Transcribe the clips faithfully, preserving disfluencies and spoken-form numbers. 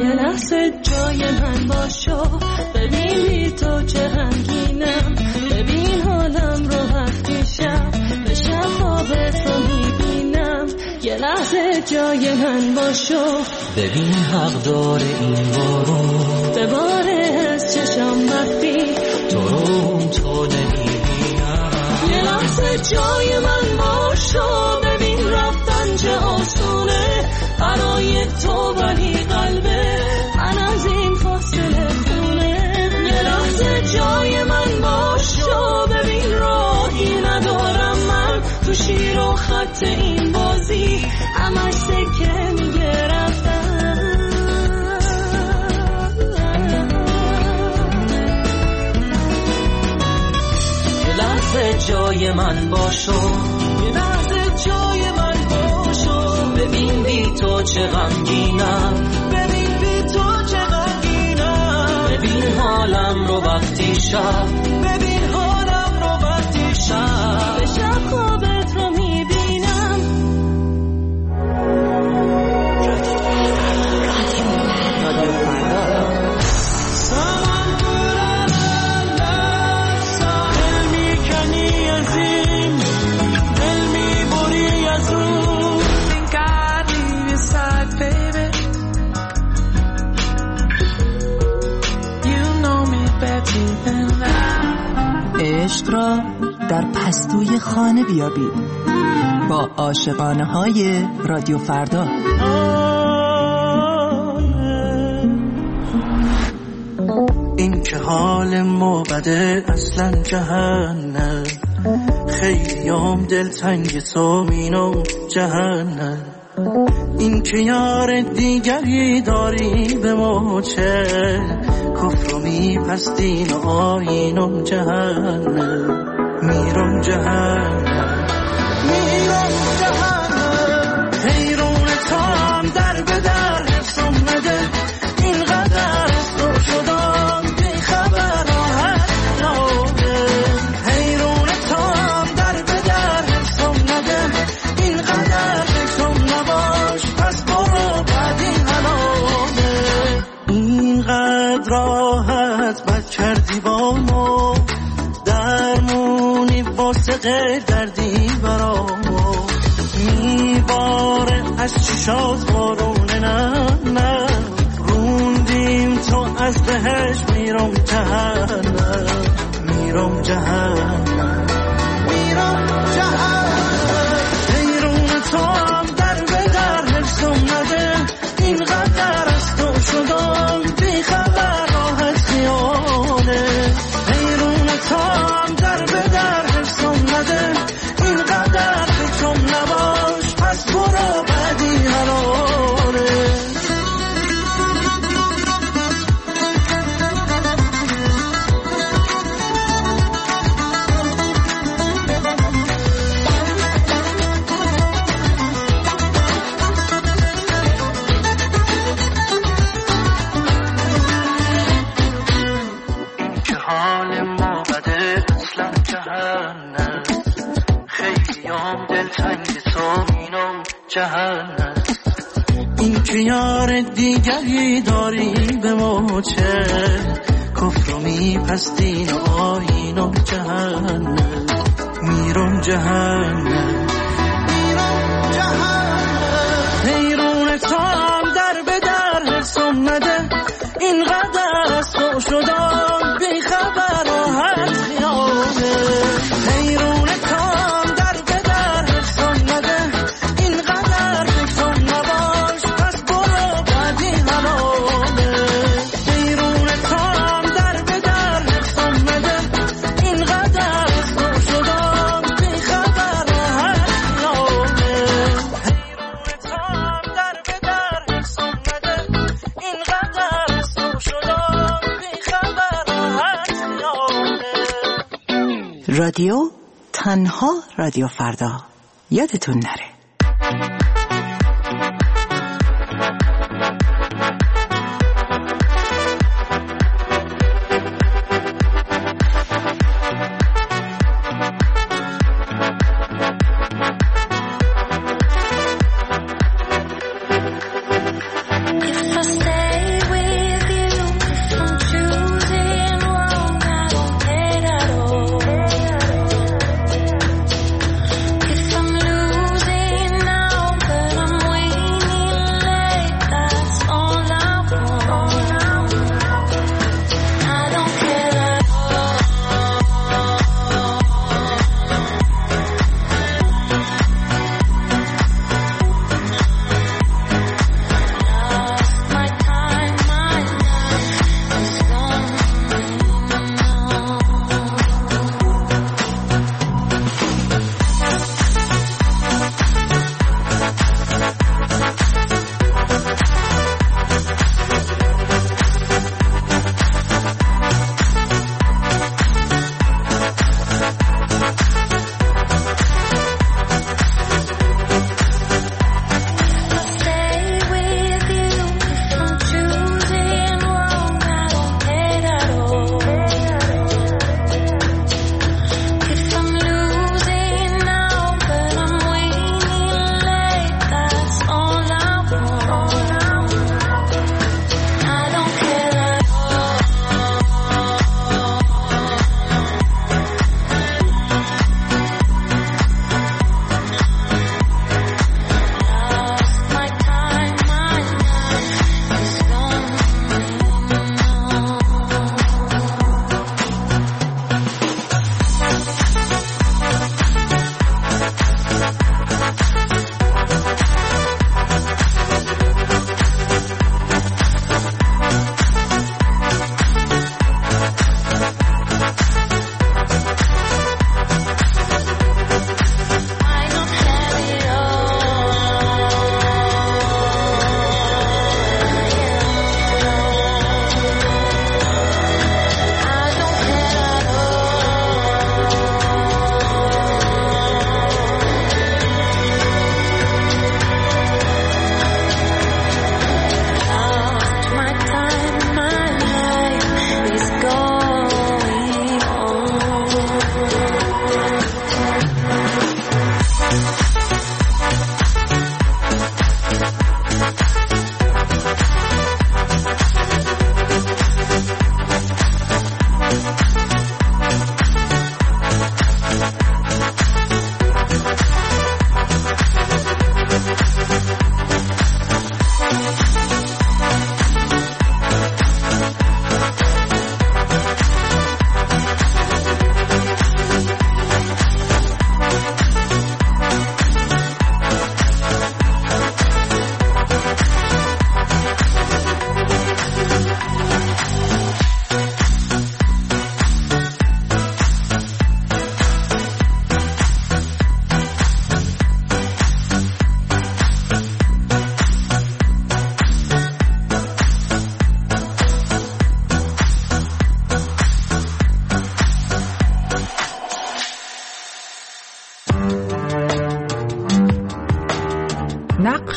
یه لحظه جای من باشو، ببین بی تو چه غمگینم، ببین حالم رو وقتی شب به شب خوابت رو میبینم. یه لحظه جای من باشو، ببین حق داره این بارون به باره از چشم وقتی تو رو تو نمیبینم. یه لحظه جای من باشو، ببین رفتن چه آسونه برای تو، ولی قلبه من از این فاصله خونه. یه لحظه جای من باشو، ببین راهی ندارم من تو شیر و خط این بازی، همش سکه میگه رفتن. یه لحظه جای من باشو، یه لحظه جای من باشو، ببین بی تو چه غمگینم، ببین بی تو چه غمگینم. ببین حالم رو وقتی شب، ببین حالم رو وقتی شب به شب خوابت رو میبینم. رادیو فردا. عشق را در پستوی خانه بیابید با عاشقانه های رادیو فردا. این که حال ما بده اصلا جهنم، خیلیام دلتنگ تو مینم جهنم. این که یار دیگری داری به ما چه، کفر و میپستین و آینم جهنم. میرم جهنم میرم جهنم، حیرون تام در به در حفظم نده، اینقدر تو شدم بی خبر راحت ناده. حیرون تام در به در حفظم نده، اینقدر حفظم نباش پس برو بعدی حلاله. اینقدر راحت بد کردی با ما، درمونی واسه غیر دردی برا ما. میباره از چشات بارونه نه نه، روندیم تو از بهش میرم جهنم. میرم جهنم میرم جهنم، حیرون تو هم در به در حفظم نده، اینقدر از تو شدم بی خبر راحت خیاله. حیرون تو هم در به در حفظم نده، اینقدر فکرم نباش پس برو بعدی حلاله. جهنم. این که یار دیگری داری به ما چه، کفر و میپستین و آینم جهنم. میرم جهنم میرم جهنم، حیرون تو هم در به در حفظم نده، اینقدر از تو شدم بی خبر راحت خیاله. حیرون تو هم در به در حفظم نده، اینقدر فکرم نباش پس برو بعدی حلاله. حیرون تو هم در به در حفظم نده، اینقدر از تو شدم بی خبر راحت خیاله. حیرون تو هم در به در حفظم نده، اینقدر از تو شدم بی خبر راحت خیاله. رادیو تنها رادیو فردا، یادتون نره. If I stay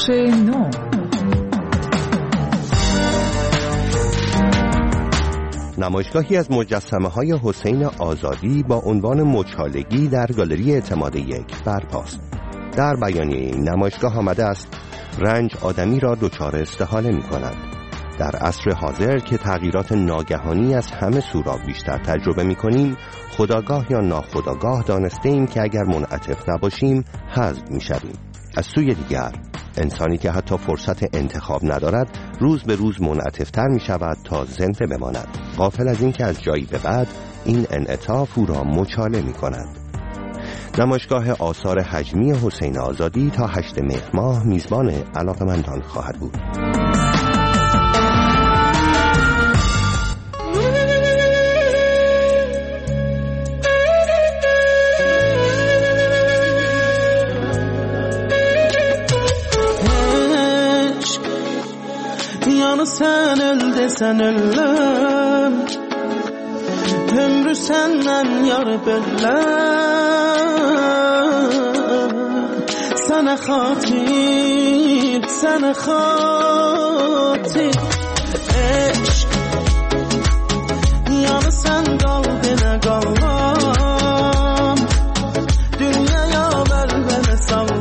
بخش نو. نمایشگاهی از مجسمه‌های حسین آزادی با عنوان مچالگی در گالری اعتماد یک برپاست. در بیانیه این نمایشگاه آمده است رنج آدمی را دچار استحاله می‌کند. در عصر حاضر که تغییرات ناگهانی از همه سوراخ بیشتر تجربه می‌کنیم، خودآگاه یا ناخودآگاه دانسته ایم که اگر منعطف نباشیم حذف می‌شویم. از سوی دیگر انسانی که حتی فرصت انتخاب ندارد روز به روز منعطف‌تر می‌شود تا زنده بماند، غافل از این که از جایی به بعد این انعطاف او را مچاله می‌کند. نمایشگاه آثار حجمی حسین آزادی تا هشتم مهر ماه میزبان علاقه‌مندان خواهد بود. Yanı sen elde sen ellem Ömrü senden yar bellem Sana khatir, sana khatir Eşk Yanı sen kal dene kallam Dünyaya ver bana sallam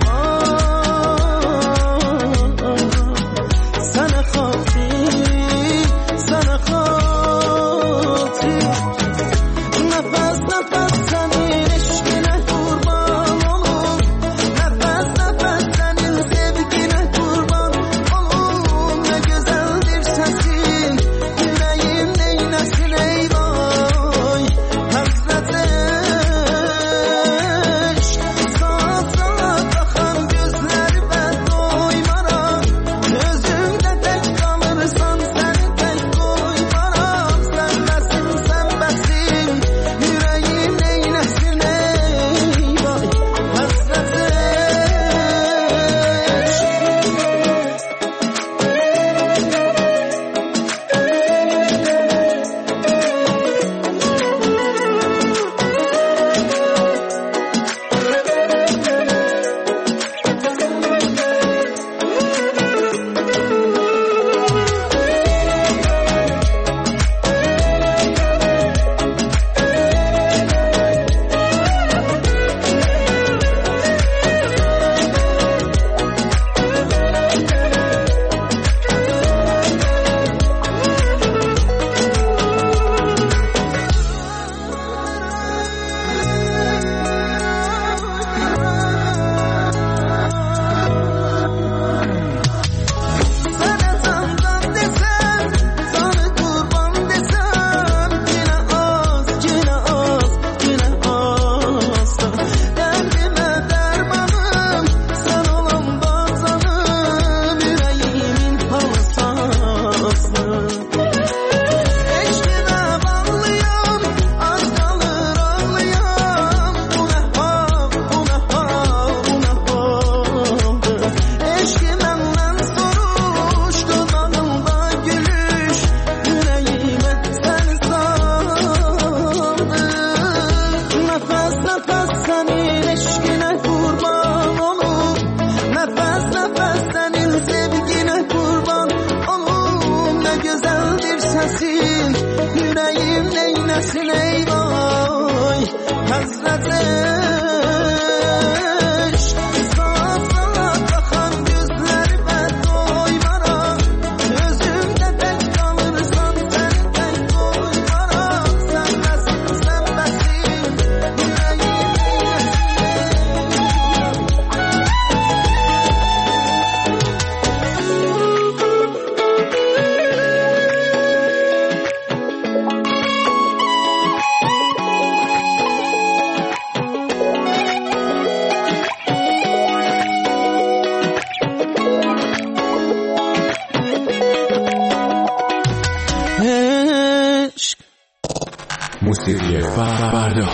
موسیقی فردا.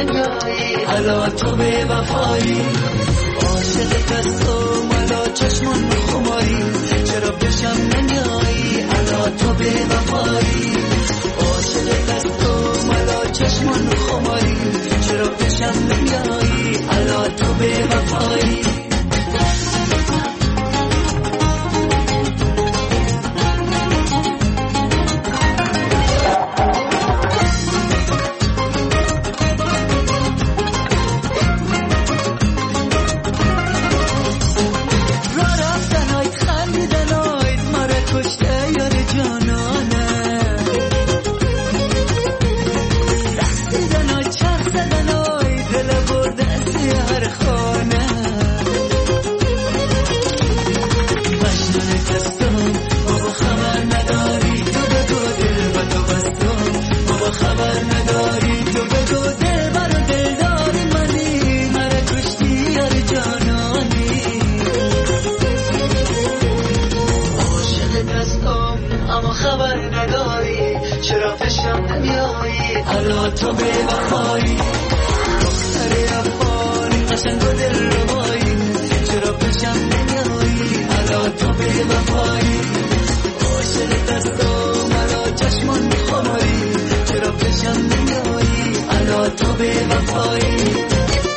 نمیایی الا تو به وفایی عاشق دستم الا چشمان خماری چرا پیشم نمیایی الا تو به وفایی عاشق دستم الا چشمان خماری چرا پیشم نمیایی الا تو به وفایی الا تو به وفایی دختر افغانی قشنگ و دل ربایی چرا پیشم نمیایی الا تو به وفایی عاشق دستم الا چشمان خماری چرا پیشم نمیایی الا تو به وفایی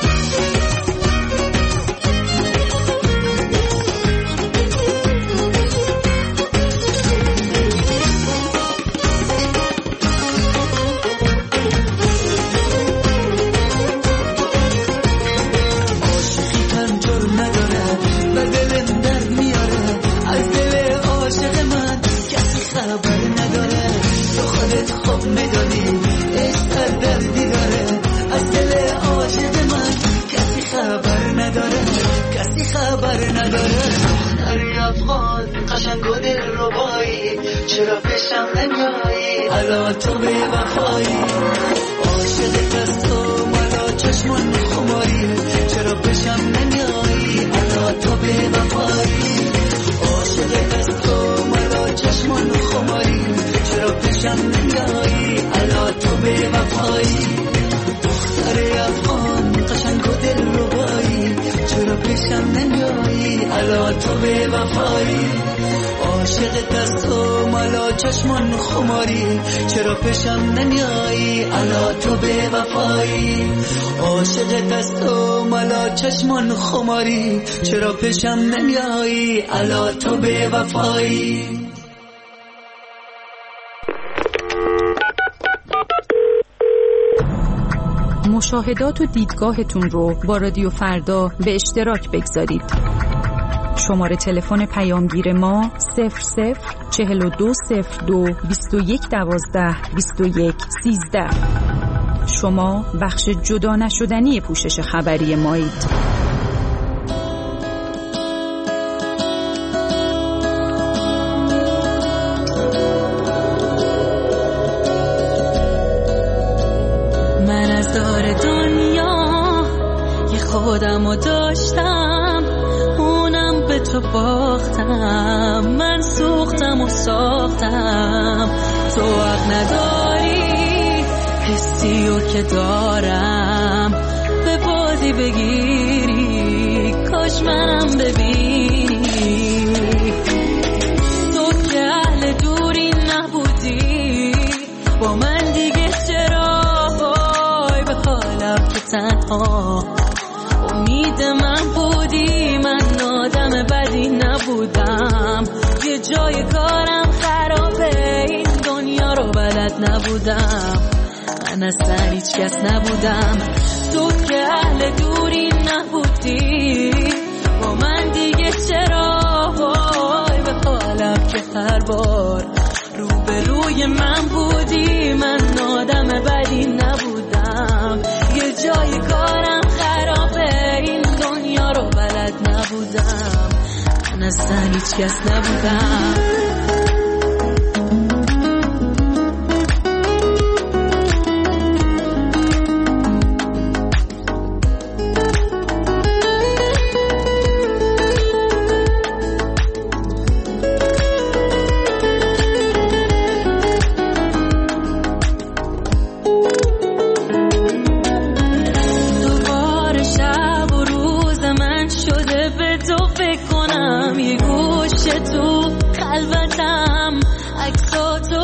چرا پیشم نمیایی الا تو به وفایی عاشق دستم الا چشمان خماری چرا پیشم نمیایی الا تو به وفایی عاشق دستم الا چشمان خماری چرا پیشم نمیایی الا تو به وفایی دختر افغان قشنگ و دل ربایی چرا پیشم نمیایی الا تو به وفایی عاشق دستم الا چشمان خماری چرا پیشم نمیایی الا تو به وفایی عاشق دستم الا چشمان خماری چرا پیشم نمیایی الا تو به وفایی مشاهدات و دیدگاهتون رو با رادیو فردا به اشتراک بگذارید. شماره تلفن پیامگیر ما صفر صفر چهل و دو صفر دو بیست و یک دوازده بیست و یک سیزده. شما بخش جدا نشدنی پوشش خبری مایید. من از دار دنیا یه خودمو داشتم، اونم به تو باختم. من سوختم و ساختم، تو حق نداری حسیو که دارم به بازی بگیری. کاش منم ببینی، تو که اهل دوری نبودی با من دیگه چرا وای به حالم که تنها امید من بودی. من آدم بدی نبودم، یه جای کارم خرابه، این دنیا رو بلد نبودم. من اصلا هیچ کس نبودم، تو که اهل دوری نبودی با من دیگه چرا وای به حالم که هر بار رو به روی من بودی. من آدم بدی نبودم، یه جای کارم خرابه، این دنیا رو بلد نبودم. من اصلا هیچ کس نبودم.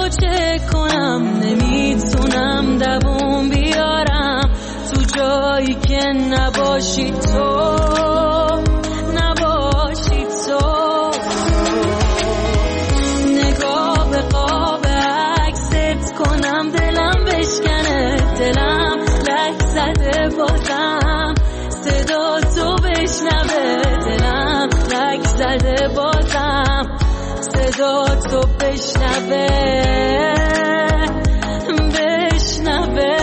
چه کنم نمیتونم دووم بیارم تو جایی که نباشی تو نباشی تو نگاه به قاب عکست کنم دلم بشکنه دلم لک زده بازم صدا تو بشنوه دلم لک زده بازم صدا تو بشنوه بشنوه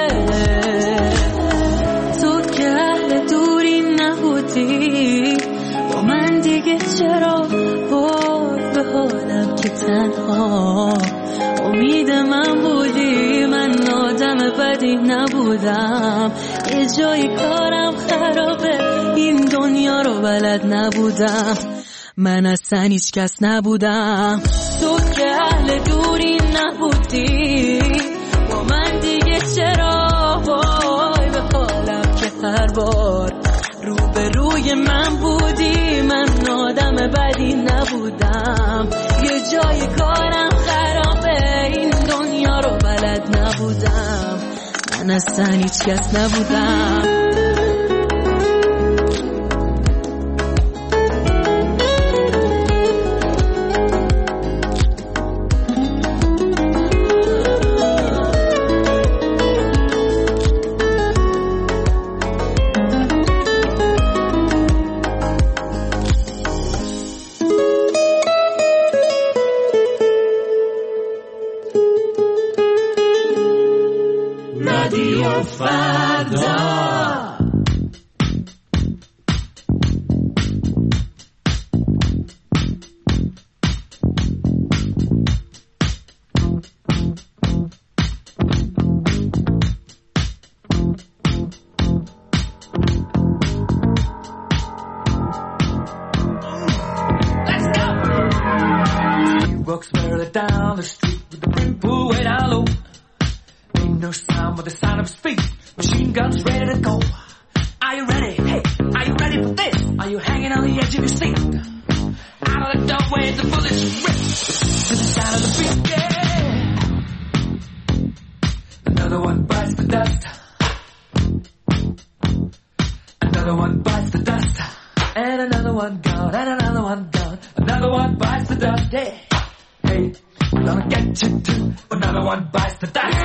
تو که اهل دوری نبودی با من دیگه چرا وای به حالم که تنها امید من بودی من آدم بدی نبودم یه جایی کارم خرابه این دنیا رو بلد نبودم من اصلا هیچ کس نبودم تو که اهل دوری نبودی با من دیگه چرا وای به حالم که هر بار رو به روی من بودی من آدم بدی نبودم یه جای کارم خرابه این دنیا رو بلد نبودم من اصلا هیچ کس نبودم رادیو فردا Walks merrily down the street with the brim pulled way down low. Ain't no sound but the sound of his feet. Machine guns ready to go. Are you ready? Hey, are you ready for this? Are you hanging on the edge of your seat? Out of the doorway the bullets rip to the sound of the beat. Yeah. Another one bites the dust. Another one bites the dust. And another one gone. And another one gone. Another one bites the dust. Yeah. Hey, I'm gonna get you too. Another one bites the dust.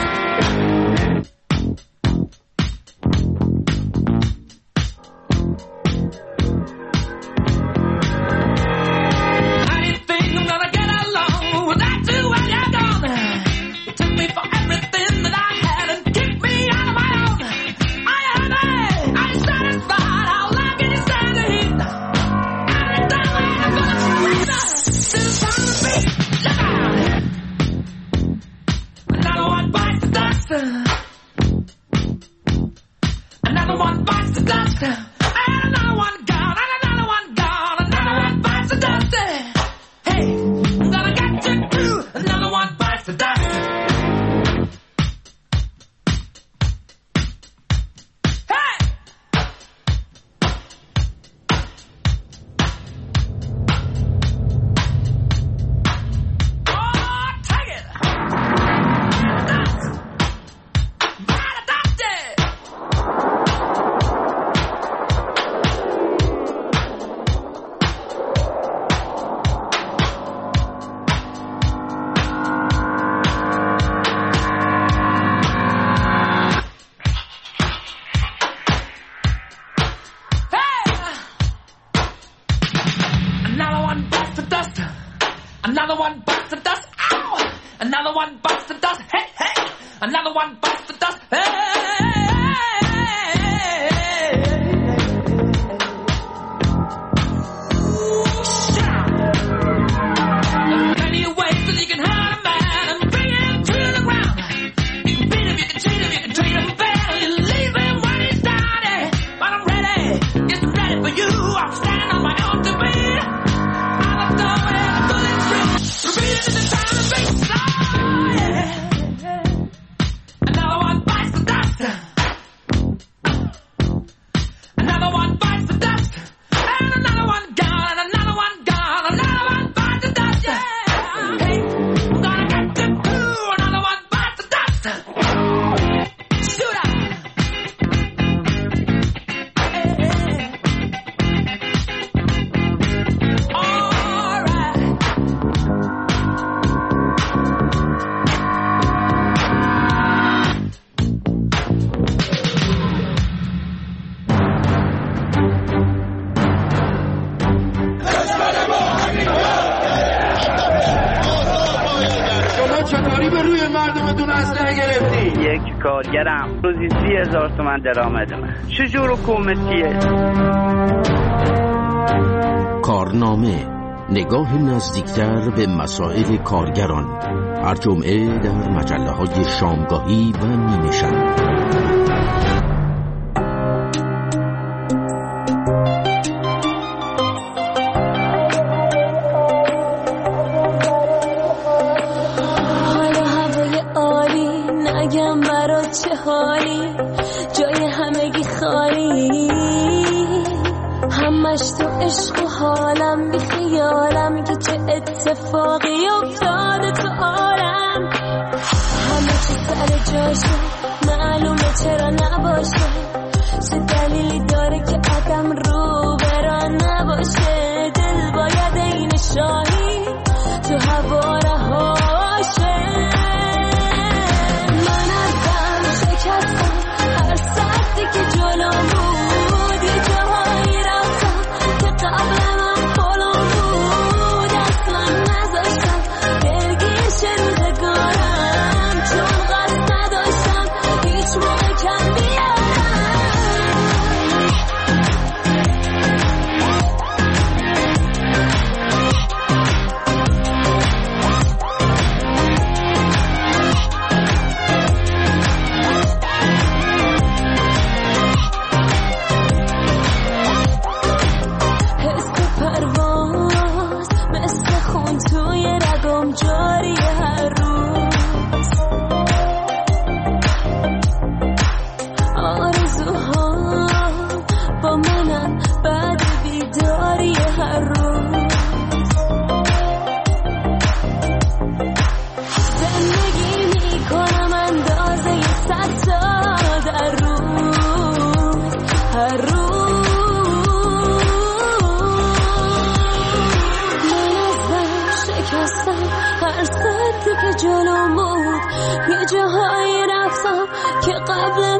I didn't think I'm gonna get along without you when you're gone. You took me for everything that I had and kicked me out of my own. I am I, I'm satisfied. How long can you stand the heat? I ain't done when I'm gonna freeze up. Still trying to be. Another one bites the dust. Another one bites the dust. And another one gone. And another one gone. Another one bites the dust. Hey, I'm gonna get you too. Another one bites the dust. Hey! Oh, take it! Another one bites the dust. Another one bites the dust. Ow! Another one bites the dust. Hey, hey! Another one bites the dust. Hey! Plenty of ways that you can hurt a man and bring him to the ground. You can beat him, you can cheat him, you can treat him bad. You leave him when he's down. But I'm ready, yes, I'm ready for you. I'm standing on my own to be. Out of the way, the bullets rip. Repeat it in the time and beat. Oh, yeah. Another one bites the dust. آقا چطوری به روی مردمتون اسلحه گرفتی؟ یک کارگرم روزی سی هزار تومن درآمد من. چجور حکومتیه؟ کارنامه، نگاه نزدیکتر به مسائل کارگران، هر جمعه در مجله های شامگاهی و نیمه شب. حالا هوای عالی، نگم برات چه حالی، جای همگی خالی، همش تو عشق و حالم، بی خیالم که چه اتفاقی افتاده تو عالم. همه چی سر جاشه، معلومه چرا نباشه، چه دلیلی داره که آدم رو برا نباشه. دل باید این شاهی تو هوا رهاشه. من ازم شکستم هر سختی که جلوم بود، یه جاهایی رفتم که قبل من پلم بود. اصلا نذاشتم دلگیر شه روزگارم، چون قصد نداشتم هیچ موقع کم بیارم. هر ساعتی که جلوم بود، یه جاهایی رفتم که قبل